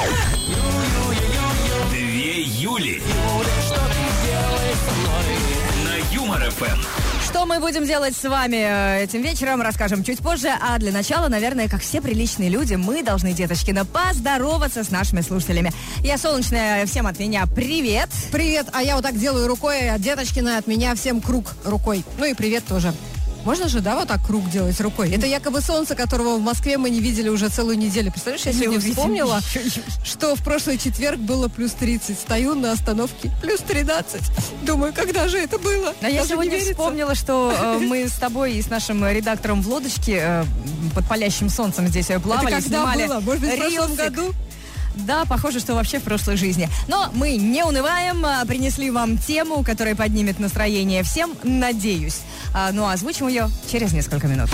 Две Юли на Юмор ФМ. Что мы будем делать с вами этим вечером, расскажем чуть позже. А для начала, наверное, как все приличные люди, мы должны, Деточкина, поздороваться с нашими слушателями. Я Солнечная, всем от меня привет. Привет, а я вот так делаю рукой, а Деточкина от меня всем круг рукой. Ну и привет тоже. Можно же, да, вот так круг делать рукой? Это якобы солнце, которого в Москве мы не видели уже целую неделю. Представляешь, я сегодня вспомнила, что в прошлый четверг было плюс 30. Стою на остановке, плюс 13. Думаю, когда же это было? А я сегодня вспомнила, что мы с тобой и с нашим редактором в лодочке под палящим солнцем здесь плавали. Это когда снимали было? Может быть, в прошлом году? Да, похоже, что вообще в прошлой жизни. Но мы не унываем, принесли вам тему, которая поднимет настроение всем, надеюсь. Ну, а озвучим ее через несколько минут.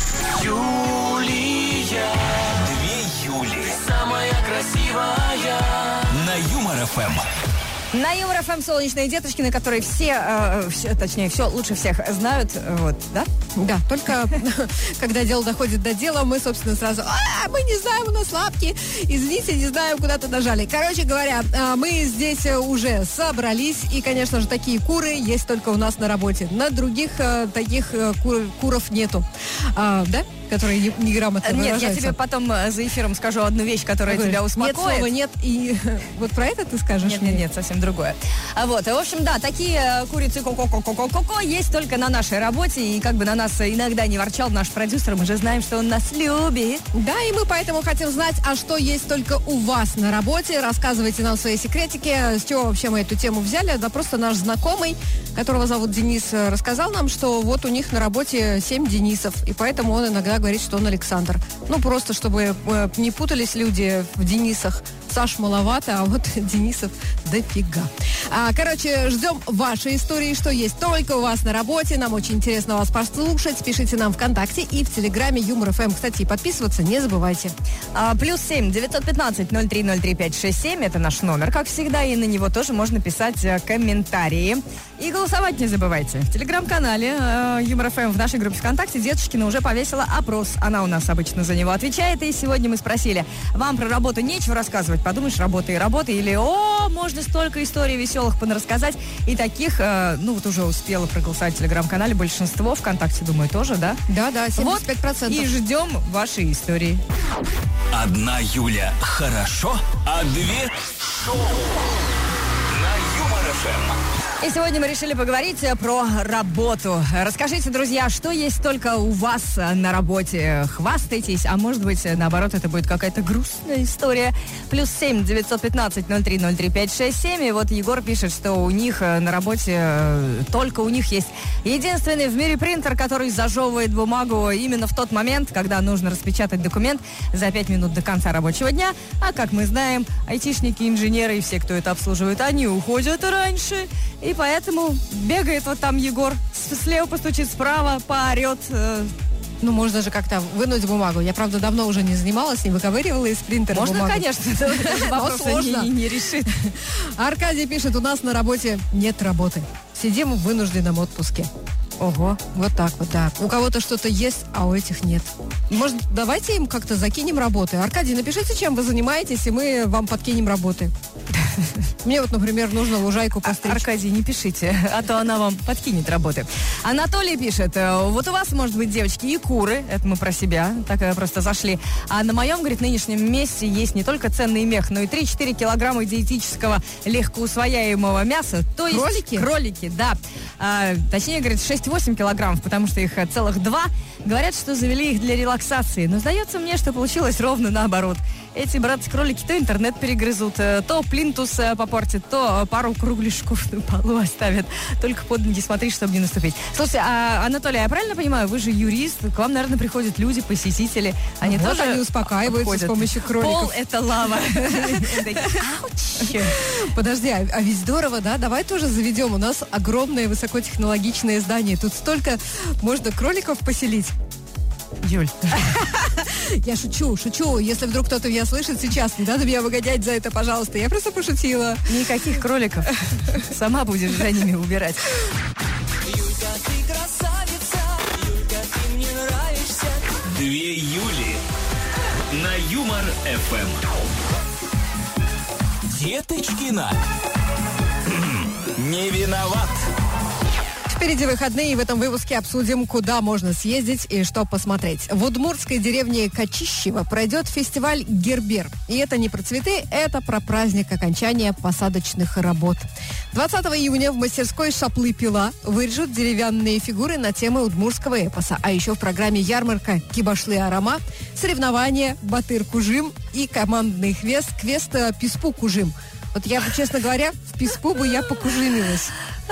Юлия. Две Юли. Самая красивая. На Юмор ФМ. На Юмор ФМ Солнечные Деточкины, которые все лучше всех знают, вот, да? Да, только когда дело доходит до дела, мы, собственно, сразу, мы не знаем, у нас лапки, извините, не знаем, куда-то нажали. Короче говоря, мы здесь уже собрались, и, конечно же, такие куры есть только у нас на работе. На других таких куров нету. Да? Которые неграмотно выражаются. Нет, я тебе потом за эфиром скажу одну вещь, которая тебя успокоит. Нет слова «нет», и вот про это ты скажешь? Нет, совсем другое. Вот, в общем, да, такие курицы ко-ко-ко-ко-ко-ко есть только на нашей работе, и как бы на нас иногда не ворчал наш продюсер, мы же знаем, что он нас любит. Да, и мы поэтому хотим знать, а что есть только у вас на работе. Рассказывайте нам свои секретики, с чего вообще мы эту тему взяли. Да просто наш знакомый, которого зовут Денис, рассказал нам, что вот у них на работе 7 Денисов, и поэтому он иногда говорит, что он Александр. Ну, просто чтобы не путались люди в Денисах. Саш маловато, а вот Денисов дофига. Короче, ждем ваши истории, что есть только у вас на работе. Нам очень интересно вас послушать. Пишите нам ВКонтакте и в Телеграме Юмор ФМ. Кстати, подписываться не забывайте. +7 915 0303 567. Это наш номер, как всегда. И на него тоже можно писать комментарии. И голосовать не забывайте. В Телеграм-канале Юмор ФМ в нашей группе ВКонтакте Деточкина уже повесила опрос. Она у нас обычно за него отвечает. И сегодня мы спросили, вам про работу нечего рассказывать? Подумаешь, работа и работа. Или, можно столько историй веселых понарассказать. И таких, вот уже успела проголосовать в Телеграм-канале большинство. ВКонтакте, думаю, тоже, да? Да, 75%. Вот, и ждем ваши истории. Одна Юля хорошо, а две шоу на Юмор ФМ. И сегодня мы решили поговорить про работу. Расскажите, друзья, что есть только у вас на работе? Хвастайтесь, а может быть, наоборот, это будет какая-то грустная история. +7 915 0303 567. И вот Егор пишет, что у них на работе только у них есть единственный в мире принтер, который зажевывает бумагу именно в тот момент, когда нужно распечатать документ за 5 минут до конца рабочего дня. А как мы знаем, айтишники, инженеры и все, кто это обслуживает, они уходят раньше. И поэтому бегает вот там Егор, слева постучит, справа поорет. Ну, можно же как-то вынуть бумагу. Я, правда, давно уже не занималась, не выковыривала из принтера можно, бумагу. Конечно, вопрос не решит. Аркадий пишет, у нас на работе нет работы. Сидим в вынужденном отпуске. Ого, вот так вот, да. У кого-то что-то есть, а у этих нет. Может, давайте им как-то закинем работы. Аркадий, напишите, чем вы занимаетесь, и мы вам подкинем работы. Мне вот, например, нужно лужайку постричь. Аркадий, не пишите, а то она вам подкинет работы. Анатолий пишет, вот у вас, может быть, девочки, и куры, это мы про себя, так просто зашли, а на моем, говорит, нынешнем месте есть не только ценный мех, но и 3-4 килограмма диетического легкоусвояемого мяса, то есть кролики, да. Точнее, говорит, 6-8 килограммов, потому что их целых 2. Говорят, что завели их для релаксации, но сдается мне, что получилось ровно наоборот. Эти, братцы-кролики, то интернет перегрызут, то плинтус попортят, то пару кругляшков на полу оставят. Только под ноги смотри, чтобы не наступить. Слушайте, Анатолий, я правильно понимаю, вы же юрист, к вам, наверное, приходят люди, посетители. Они вот тоже они успокаиваются обходят. С помощью кроликов. Пол — это лава. Подожди, а ведь здорово, да? Давай тоже заведем. У нас огромное высокотехнологичное здание. Тут столько можно кроликов поселить. Юль. Я шучу. Если вдруг кто-то меня слышит сейчас, не надо меня выгонять за это, пожалуйста. Я просто пошутила. Никаких кроликов. Сама будешь за ними убирать. Юлька, ты красавица. Юлька, ты мне нравишься. Две Юли на Юмор ФМ. Деточкина. Не виноват. Впереди выходные, и в этом выпуске обсудим, куда можно съездить и что посмотреть. В удмуртской деревне Качищево пройдет фестиваль «Гербер». И это не про цветы, это про праздник окончания посадочных работ. 20 июня в мастерской «Шаплы Пила» вырежут деревянные фигуры на темы удмуртского эпоса. А еще в программе ярмарка «Кибашлы Арама», соревнования «Батыр Кужим» и командный квест «Писпу Кужим». Вот я бы, честно говоря, в Писпу бы я покужимилась.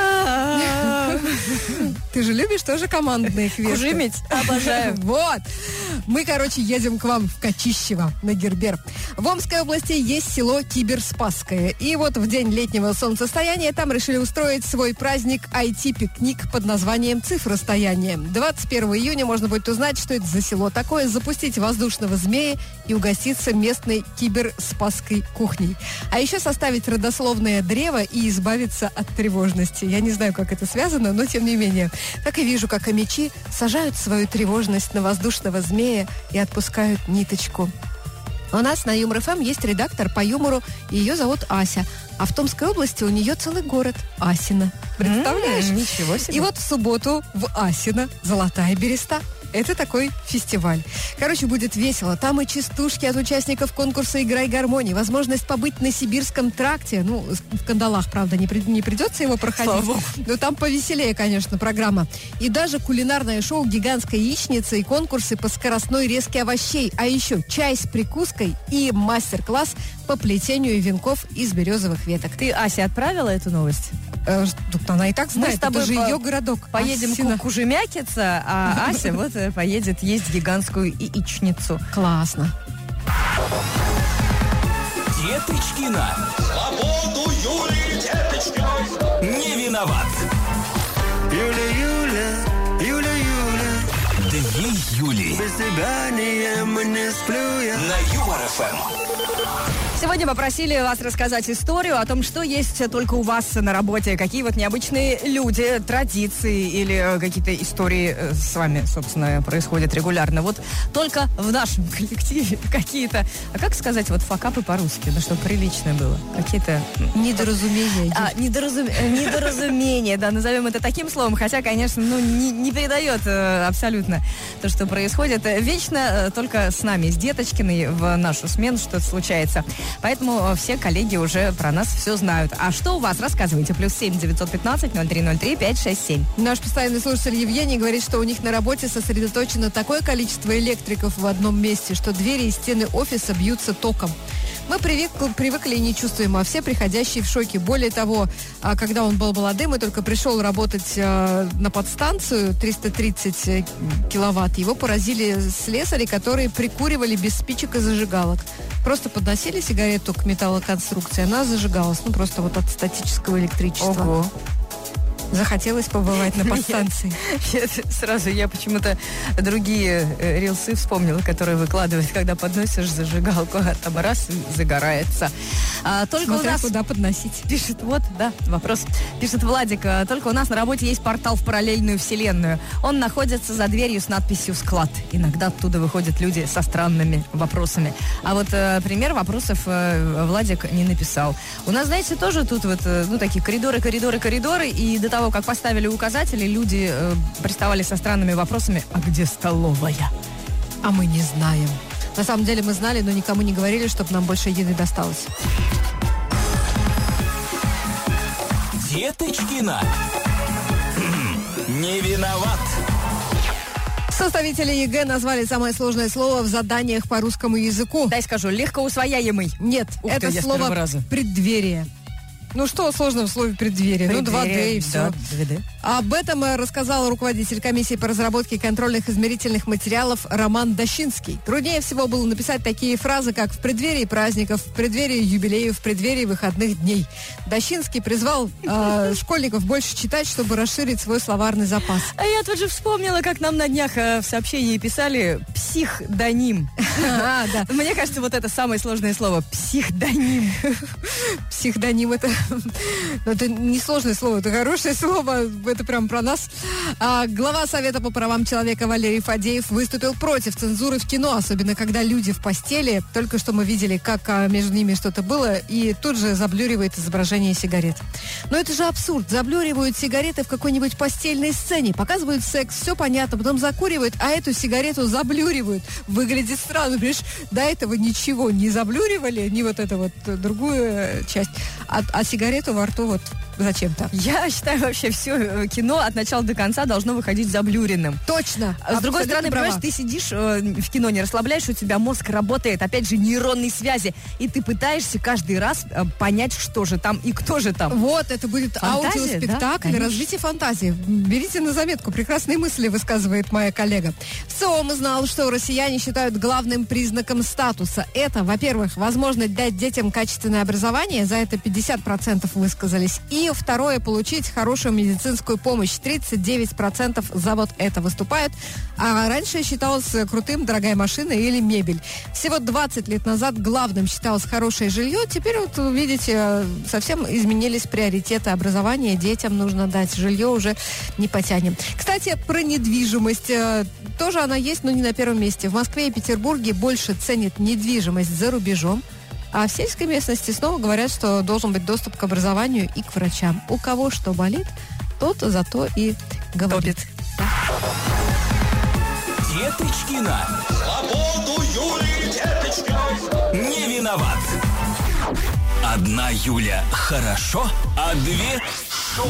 Ты же любишь тоже командные квесты? Кужимить? Обожаю. Вот. Мы, едем к вам в Качищево на Гербер. В Омской области есть село Киберспасское. И вот в день летнего солнцестояния там решили устроить свой праздник IT-пикник под названием «Цифростояние». 21 июня можно будет узнать, что это за село такое, запустить воздушного змея и угоститься местной киберспасской кухней. А еще составить родословное древо и избавиться от тревожности. Я не знаю, как это связано, но тем не менее. Так и вижу, как хомячи сажают свою тревожность на воздушного змея и отпускают ниточку. У нас на Юмор-ФМ есть редактор по юмору, и ее зовут Ася. А в Томской области у нее целый город – Асино. Представляешь? Ничего себе. И вот в субботу в Асино «Золотая береста». Это такой фестиваль. Будет весело. Там и частушки от участников конкурса «Играй гармонии», возможность побыть на Сибирском тракте. В кандалах, правда, не придется его проходить. Но там повеселее, конечно, программа. И даже кулинарное шоу «Гигантская яичница» и конкурсы по скоростной резке овощей. А еще чай с прикуской и мастер-класс по плетению венков из березовых веток. Ты, Ася, отправила эту новость? Тут она и так знает, Мы с тобой это же ее городок. Поедем кужемякиться, а Ася поедет есть гигантскую яичницу. Классно. Деточкина. Свободу Юлии Деточкиной. Не виноват. Юля, Две Юли. без тебя не сплю я. На Юмор-ФМ. Сегодня попросили вас рассказать историю о том, что есть только у вас на работе, какие необычные люди, традиции или какие-то истории с вами, собственно, происходят регулярно. Только в нашем коллективе какие-то, как сказать, факапы по-русски, чтобы приличное было. Какие-то... Недоразумения. Недоразумения, да, назовем это таким словом, хотя, конечно, не передает абсолютно то, что происходит. Вечно только с нами, с Деточкиной, в нашу смену что-то случается. Поэтому все коллеги уже про нас все знают. А что у вас? Рассказывайте. +7 915 0303 567. Наш постоянный слушатель Евгений говорит, что у них на работе сосредоточено такое количество электриков в одном месте, что двери и стены офиса бьются током. Мы привыкли и не чувствуем, а все приходящие в шоке. Более того, когда он был молодым и только пришел работать на подстанцию 330 киловатт, его поразили слесари, которые прикуривали без спичек и зажигалок. Просто подносили сигарету к металлоконструкции, она зажигалась. Просто от статического электричества. Ого. Захотелось побывать на подстанции. Сразу я почему-то другие рилсы вспомнила, которые выкладывают, когда подносишь зажигалку, а там раз и загорается. Только Смотря у нас... куда подносить. Пишет, вопрос. Пишет Владик, только у нас на работе есть портал в параллельную вселенную. Он находится за дверью с надписью «Склад». Иногда оттуда выходят люди со странными вопросами. А пример вопросов Владик не написал. У нас, знаете, тоже тут такие коридоры, и до того, как поставили указатели, люди приставали со странными вопросами: а где столовая? А мы не знаем. На самом деле мы знали, но никому не говорили, чтобы нам больше еды досталось. Деточкина. Не виноват. Составители ЕГЭ назвали самое сложное слово в заданиях по русскому языку. Дай скажу, легкоусвояемый. Нет, Ух ты, это я с слово первого раза. «преддверие». Что сложного в слове «преддверие»? 2D и все. Да, 2D. Об этом рассказал руководитель комиссии по разработке контрольных измерительных материалов Роман Дощинский. Труднее всего было написать такие фразы, как «в преддверии праздников», «в преддверии юбилеев», «в преддверии выходных дней». Дощинский призвал школьников больше читать, чтобы расширить свой словарный запас. А я тут же вспомнила, как нам на днях в сообщении писали «психдоним». Да. Мне кажется, это самое сложное слово. Психдоним. Психдоним — это Это несложное слово, это хорошее слово, это прям про нас. Глава Совета по правам человека Валерий Фадеев выступил против цензуры в кино, особенно когда люди в постели. Только что мы видели, как между ними что-то было, и тут же заблюривает изображение сигарет. Но это же абсурд. Заблюривают сигареты в какой-нибудь постельной сцене, показывают секс, все понятно, потом закуривают, а эту сигарету заблюривают. Выглядит странно, понимаешь? До этого ничего не заблюривали, не вот эту вот другую часть, а сигарету во рту вот зачем-то. Я считаю, вообще все кино от начала до конца должно выходить заблюренным. Точно. С другой стороны, понимаешь, ты сидишь в кино, не расслабляешь, у тебя мозг работает, опять же, нейронные связи, и ты пытаешься каждый раз понять, что же там и кто же там. Вот, это будет Фантазия, аудиоспектакль, да? развитие фантазии. Берите на заметку, прекрасные мысли высказывает моя коллега. В ЦИОМ узнал, что россияне считают главным признаком статуса. Это, во-первых, возможность дать детям качественное образование, за это 50% высказались, и второе, получить хорошую медицинскую помощь. 39% за вот это выступают. А раньше считалось крутым дорогая машина или мебель. Всего 20 лет назад главным считалось хорошее жилье. Теперь вот, видите, совсем изменились приоритеты образования. Детям нужно дать жилье, уже не потянем. Кстати, про недвижимость. Тоже она есть, но не на первом месте. В Москве и Петербурге больше ценят недвижимость за рубежом. А в сельской местности снова говорят, что должен быть доступ к образованию и к врачам. У кого что болит, тот зато и говорит. Деточкина. Свободу Юлии Деточкиной. Не виноват. Одна Юля хорошо, а две шоу.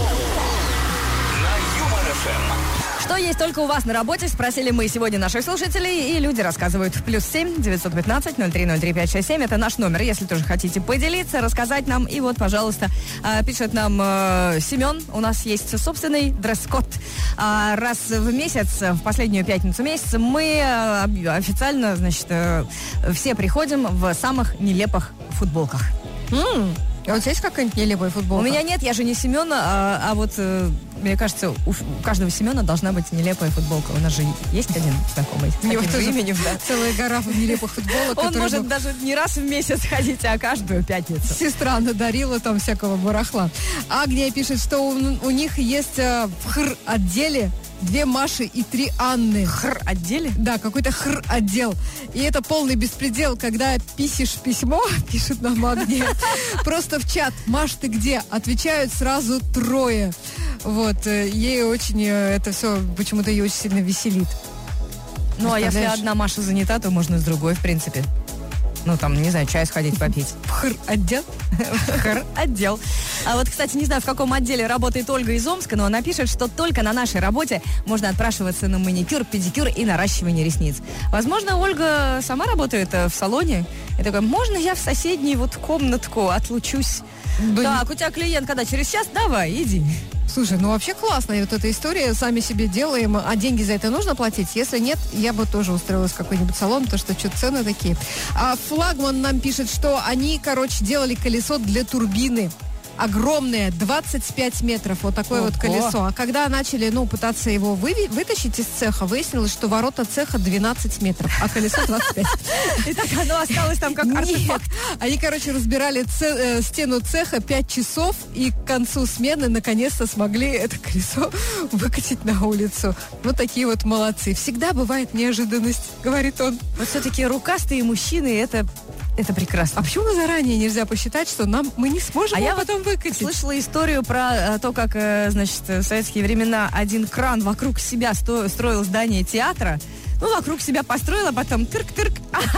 На Юмор ФМ. Что есть только у вас на работе, спросили мы сегодня наших слушателей, и люди рассказывают. +7 915 0303 567. Это наш номер, если тоже хотите поделиться, рассказать нам. И вот, пожалуйста, пишет нам Семен, у нас есть собственный дресс-код. Раз в месяц, в последнюю пятницу месяца, мы официально, значит, все приходим в самых нелепых футболках. А у тебя есть какая-нибудь нелепая футболка? У меня нет, я же не Семен, а вот, мне кажется, у каждого Семена должна быть нелепая футболка. У нас же есть один знакомый с таким же именем, да. Целая гора нелепых футболок. Он может даже не раз в месяц ходить, а каждую пятницу. Сестра надарила там всякого барахла. Агния пишет, что у них есть в хр-отделе 2 Маши и 3 Анны. Хр-отделе? Да, какой-то хр-отдел. И это полный беспредел, когда пишешь письмо, пишет нам Агния, просто в чат: «Маш, ты где?» Отвечают сразу 3. Вот, ей очень это все, почему-то ее очень сильно веселит. Ну, а если одна Маша занята, то можно с другой, в принципе. Ну, там, не знаю, чай сходить попить. В хр-отдел? Хр-отдел. А вот, кстати, не знаю, в каком отделе работает Ольга из Омска, но она пишет, что только на нашей работе можно отпрашиваться на маникюр, педикюр и наращивание ресниц. Возможно, Ольга сама работает в салоне. И такая: можно я в соседнюю вот комнатку отлучусь? Так, у тебя клиент когда? Через час? Давай, иди. Слушай, ну вообще классная вот эта история, сами себе делаем, а деньги за это нужно платить? Если нет, я бы тоже устроилась в какой-нибудь салон, потому что что-то цены такие. А Флагман нам пишет, что они, делали колесо для турбины. Огромное, 25 метров, вот такое вот колесо. А когда начали, пытаться его вытащить из цеха, выяснилось, что ворота цеха 12 метров, а колесо 25. И так оно осталось там как артефакт. Они, разбирали стену цеха 5 часов, и к концу смены наконец-то смогли это колесо выкатить на улицу. Вот такие вот молодцы. Всегда бывает неожиданность, говорит он. Вот все-таки рукастые мужчины, это прекрасно. А почему заранее нельзя посчитать, что мы не сможем его потом выкатить? Слышала историю про то, как, в советские времена один кран вокруг себя строил здание театра. Вокруг себя построила, потом тырк-тырк.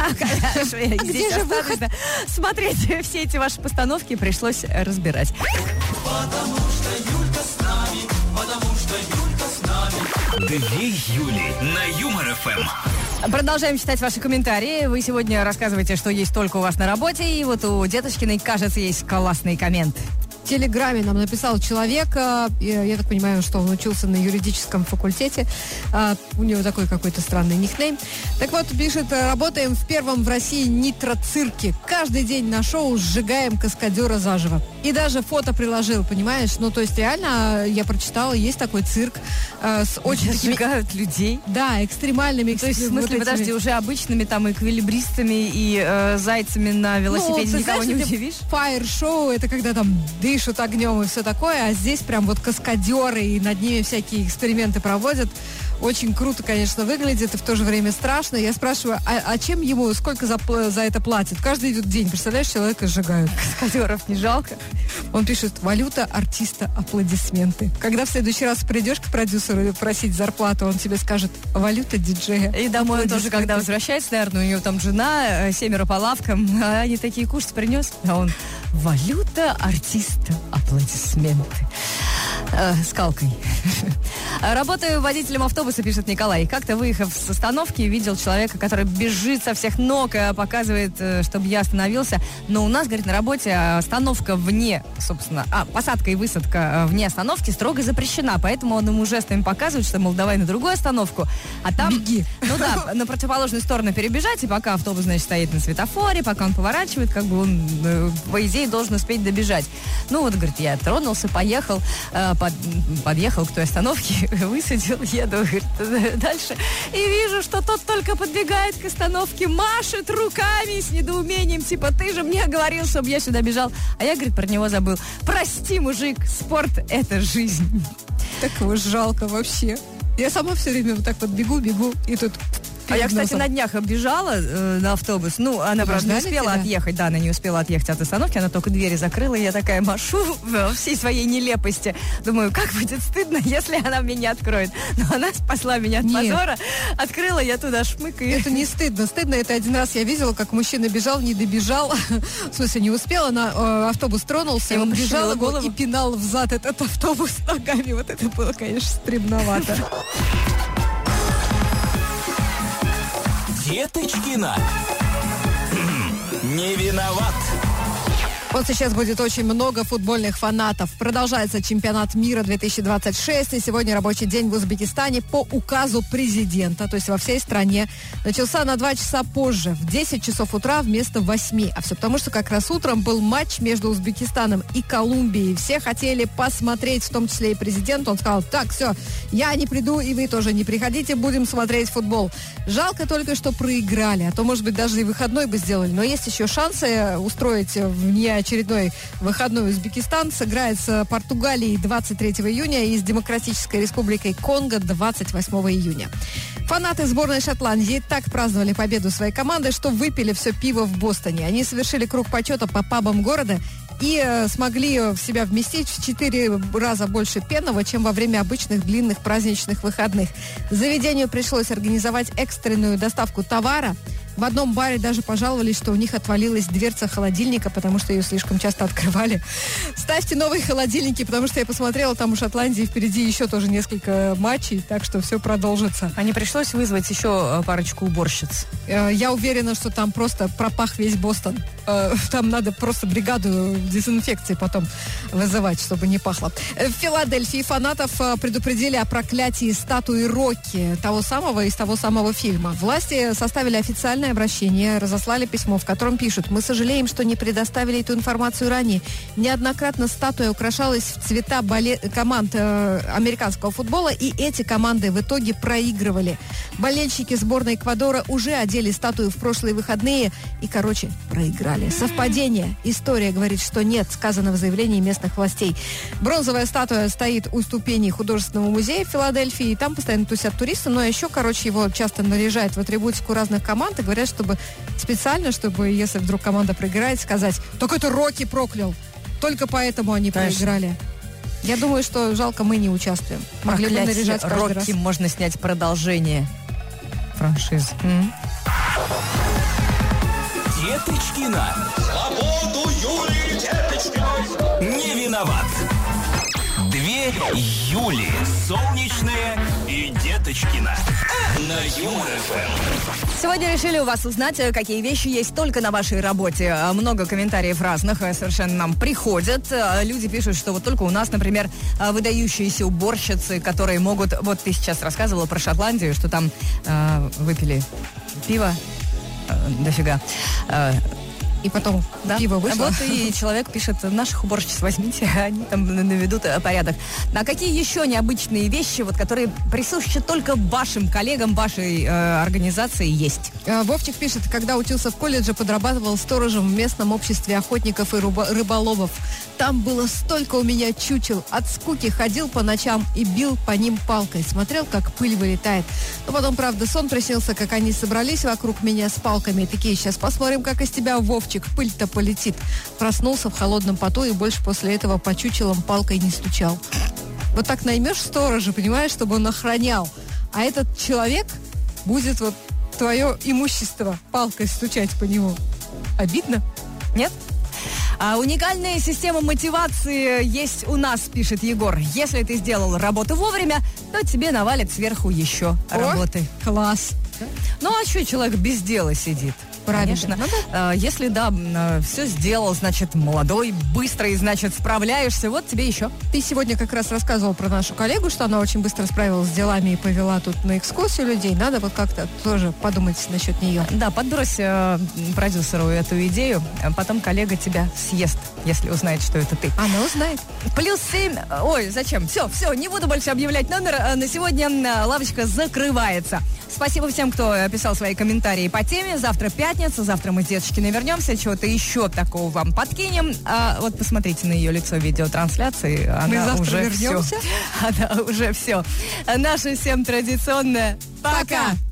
Здесь же выход. Смотреть все эти ваши постановки пришлось разбирать. Потому что Юлька с нами, потому что Юлька с нами. 2 Юли на Юмор ФМ. Продолжаем читать ваши комментарии. Вы сегодня рассказываете, что есть только у вас на работе. И вот у Деточкиной, кажется, есть классный коммент. В Телеграме нам написал человек, я так понимаю, что он учился на юридическом факультете, у него такой какой-то странный никнейм. Так вот, пишет: работаем в первом в России нитроцирке. Каждый день на шоу сжигаем каскадера заживо. И даже фото приложил, понимаешь? Ну, то есть, реально, я прочитала, есть такой цирк с очень такими... Сжигают людей. Да, экстремальными. То есть, в смысле, подожди, уже обычными там эквилибристами и зайцами на велосипеде ну, никого знаешь, не удивишь? Фаер-шоу, это когда там дышат огнем и все такое, а здесь прям вот каскадеры, и над ними всякие эксперименты проводят. Очень круто, конечно, выглядит, и в то же время страшно. Я спрашиваю, а чем ему, сколько за это платят? Каждый идет день, представляешь, человека сжигают. Каскадеров не жалко. Он пишет: валюта артиста, аплодисменты. Когда в следующий раз придешь к продюсеру просить зарплату, он тебе скажет: валюта диджея. И домой он тоже, когда возвращается, наверное, у него там жена, 7 по лавкам, а они такие: кушать принес? А он: валюта артиста, аплодисменты. Скалкой. Работаю водителем автобуса, пишет Николай. Как-то, выехав с остановки, видел человека, который бежит со всех ног, показывает, чтобы я остановился. Но у нас, говорит, на работе остановка вне, собственно, посадка и высадка вне остановки строго запрещена. Поэтому он ему жестами показывает, что, мол, давай на другую остановку. А там... Беги. Ну да, на противоположную сторону перебежать, и пока автобус, значит, стоит на светофоре, пока он поворачивает, как бы он, по идее, должен успеть добежать. Ну вот, говорит, я тронулся, поехал, подъехал к той остановке, высадил, еду, говорит, дальше. И вижу, что тот только подбегает к остановке, машет руками с недоумением, типа: ты же мне говорил, чтобы я сюда бежал. А я, говорит, про него забыл. Прости, мужик, спорт — это жизнь. Так его жалко вообще. Я сама все время вот так вот бегу, и тут... А я, кстати, на днях оббежала на автобус. Ну, она, правда, не успела отъехать. Да, она не успела отъехать от остановки. Она только двери закрыла, и я такая машу во всей своей нелепости. Думаю, как будет стыдно, если она меня не откроет. Но она спасла меня от позора. Открыла, я туда шмык. И... Это не стыдно. Стыдно, это один раз я видела, как мужчина бежал, не добежал. В смысле, не успела. Автобус тронулся, и он бежал его и пинал взад этот автобус ногами. Вот это было, конечно, стремновато. Деточкина. Не виноват. Вот сейчас будет очень много футбольных фанатов. Продолжается чемпионат мира 2026, и сегодня рабочий день в Узбекистане по указу президента, то есть во всей стране, начался на 2 часа позже, в 10 часов утра вместо 8. А все потому, что как раз утром был матч между Узбекистаном и Колумбией. Все хотели посмотреть, в том числе и президент. Он сказал: так, все, я не приду, и вы тоже не приходите, будем смотреть футбол. Жалко только, что проиграли, а то, может быть, даже и выходной бы сделали. Но есть еще шансы устроить внеочередной выходной. Узбекистан сыграет с Португалией 23 июня и с Демократической Республикой Конго 28 июня. Фанаты сборной Шотландии так праздновали победу своей команды, что выпили все пиво в Бостоне. Они совершили круг почета по пабам города и смогли в себя вместить в 4 раза больше пенного, чем во время обычных длинных праздничных выходных. Заведению пришлось организовать экстренную доставку товара. В одном баре даже пожаловались, что у них отвалилась дверца холодильника, потому что ее слишком часто открывали. Ставьте новые холодильники, потому что я посмотрела, там у Шотландии впереди еще тоже несколько матчей, так что все продолжится. А не пришлось вызвать еще парочку уборщиц? Я уверена, что там просто пропах весь Бостон. Там надо просто бригаду дезинфекции потом вызывать, чтобы не пахло. В Филадельфии фанатов предупредили о проклятии статуи Рокки, того самого из того самого фильма. Власти составили официальное обращение, разослали письмо, в котором пишут: мы сожалеем, что не предоставили эту информацию ранее. Неоднократно статуя украшалась в цвета команд американского футбола, и эти команды в итоге проигрывали. Болельщики сборной Эквадора уже одели статую в прошлые выходные и, проиграли. Совпадение? История говорит, что нет, сказано в заявлении местных властей. Бронзовая статуя стоит у ступеней художественного музея в Филадельфии, и там постоянно тусят туристы, но еще, его часто наряжают в атрибутику разных команд и говорят, чтобы специально, чтобы, если вдруг команда проиграет, сказать: так это Рокки проклял. Только поэтому они проиграли. Я думаю, что жалко, мы не участвуем. Могли бы наряжать каждый раз. Рокки можно снять продолжение франшизы. Деточкина. Свободу Юлии Деточкиной. Не виноват. 2 Юли. Солнечная и Деточкина. На Юмор ФМ. Сегодня решили у вас узнать, какие вещи есть только на вашей работе. Много комментариев разных совершенно нам приходят. Люди пишут, что вот только у нас, например, выдающиеся уборщицы, которые могут... Вот ты сейчас рассказывала про Шотландию, что там выпили пиво дофига. И потом пиво вышло. Вот и человек пишет, наших уборщиц возьмите, они там наведут порядок. А какие еще необычные вещи, вот, которые присущи только вашим коллегам, вашей организации, есть? Вовчик пишет, когда учился в колледже, подрабатывал сторожем в местном обществе охотников и рыболовов. Там было столько у меня чучел. От скуки ходил по ночам и бил по ним палкой. Смотрел, как пыль вылетает. Но потом, правда, сон приснился, как они собрались вокруг меня с палками. И такие, сейчас посмотрим, как из тебя, Вовчик, пыль-то полетит. Проснулся в холодном поту и больше после этого по чучелам палкой не стучал. Вот так наймешь сторожа, понимаешь, чтобы он охранял. А этот человек будет вот твое имущество палкой стучать по нему. Обидно? Нет? А уникальная система мотивации есть у нас, пишет Егор. Если ты сделал работу вовремя, то тебе навалит сверху еще работы. Класс. Ну, а что человек без дела сидит? Правильно. Конечно. Если, все сделал, значит, молодой, быстрый, значит, справляешься, вот тебе еще. Ты сегодня как раз рассказывал про нашу коллегу, что она очень быстро справилась с делами и повела тут на экскурсию людей. Надо вот как-то тоже подумать насчет нее. Да, подбрось продюсеру эту идею, потом коллега тебя съест, если узнает, что это ты. Она узнает. +7. Ой, зачем? Все, не буду больше объявлять номер. На сегодня лавочка закрывается. Спасибо всем, кто писал свои комментарии по теме. Завтра пятница, завтра мы с Деточкиной вернемся, чего-то еще такого вам подкинем. А вот посмотрите на ее лицо в видеотрансляции. Она уже вернемся. Она уже все. Наше всем традиционное. Пока!